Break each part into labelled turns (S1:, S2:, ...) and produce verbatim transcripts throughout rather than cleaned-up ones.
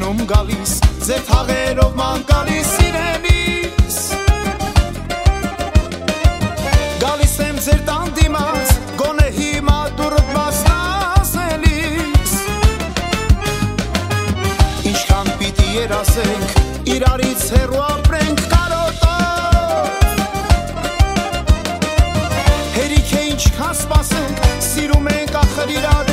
S1: Ջանում գալիս ձեր թաղերով ման գալիս սիրելիս Գալիս եմ ձեր տան դիմաց գոնե հիմա դուրդ մասնաս էլիս Ինչքան պիտի երասենք իրարից հեռու ապրենք կարոտով Հերիք է ինչքան սպասենք սիրում ենք ախր իրար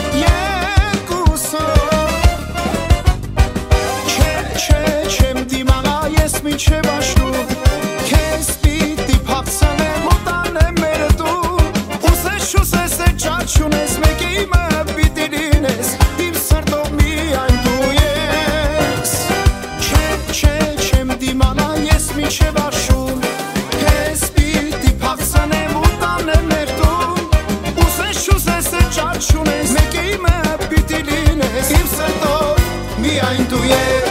S1: Մինչև աշնուն քեզ պիտի փախցնեմ ու տանեմ մեր տուն Ուզես շուզես է ճաչունես մեկ իմը պիտի լինես Իմ սրտով միայն դու ես Չէ, չէ, չեմ դիմանա ես մինչև աշուն Քեզ պիտի փախցնեմ ու տանեմ մեր տուն Ուզես շուզես է ճաչունես մեկ իմը պիտի լինես Իմ սրտով միայն դու ես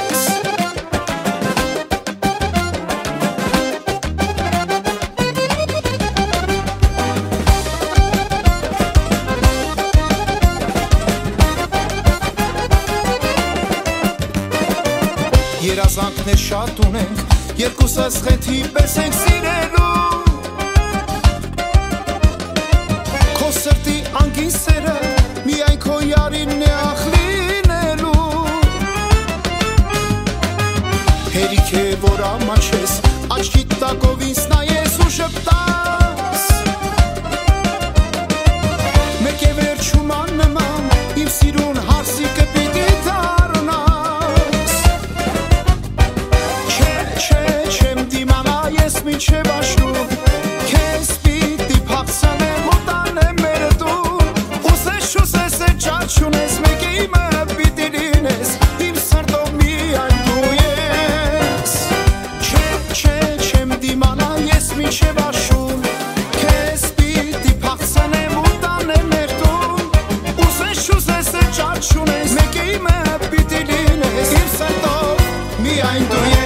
S1: Երազանքներ շատ ունենք, երկուսս խեթի պես ենք սիրելու Քո սրտի անգին սերը, միայն քո յարինն է ախ լինելու Հերիք է որ ամաչես, աչքիդ տակով ինձ նայես ու շպտաս Մեկ է վերջում աննման, իմ սիրուն հարսիկը պիտի Մինչև աշնուն քեզ պիտի փախցնեմ ու տանեմ մեր տուն Ուզես շուզես է ճաչունես մեկ իմը պիտի լինես Իմ սրտով միայն դու ես Չէ, չէ, չեմ դիմանա ես մինչև աշուն Քեզ պիտի փախցնեմ ու տանեմ մեր տուն Ուզես շուզես է ճաչունես մեկ իմը պիտի լինես Իմ սրտով միայն դու ես